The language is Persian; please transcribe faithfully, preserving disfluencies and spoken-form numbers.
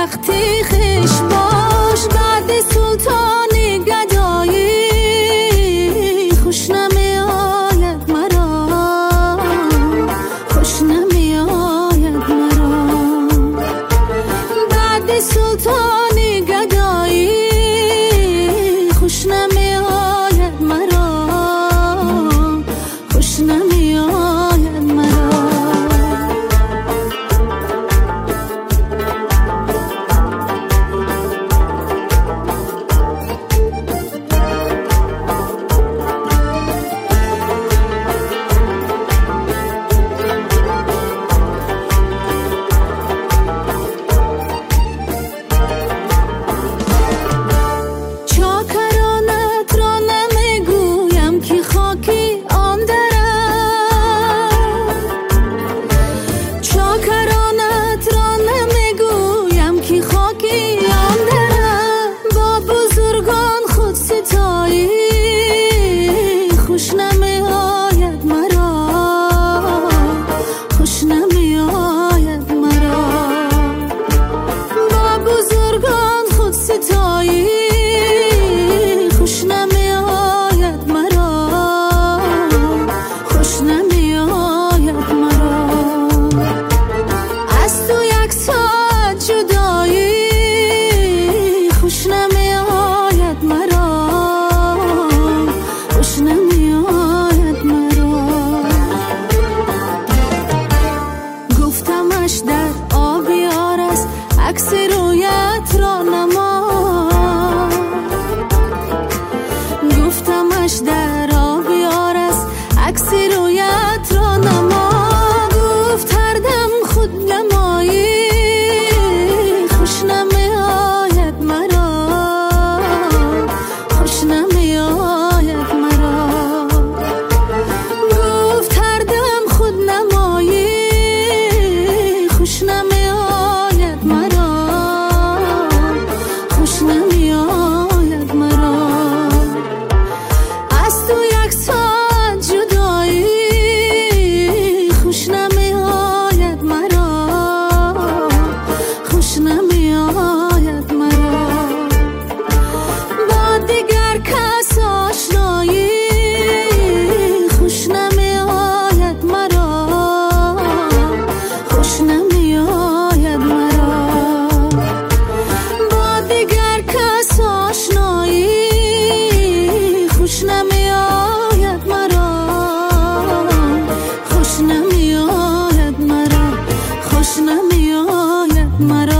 وقتی خش باش بعد سلطان گدایی خوش نمی آید مرا، خوش نمی آید مرا. بعد سلطان گدایی خوش نمی آید مرا، خوش نمی آید مرا. خوش نمی آید مرا، خوش نمی آید مرا. با بزرگان خود ستایی خوش نمی آید مرا، خوش نمی آید مرا. از تو یک ساعت جدایی خوش نمی آید مرا، خوش نمی آید مرا. گفتمش در آبیار است عکس رویت را نما، گفتمش در آبیار است عکس رویت را نما. گفت هر دم خود نمایی خوش نمی آید مرا، خوش نمی آید مرا. گفت هر دم خود نمایی خوش نمی آید مرا، خوش نمی آید مرا. از تو یک ساعت جدایی خوش نمی آید مرا، خوش نمی آید مرا. با دیگر کس آشنایی خوش نمی آید مرا، خوش نمی آید مرا. با دیگر کس آشنایی خوش نمی آید مرا، خوش نمی آید مرا، خوش نمی آید مرا.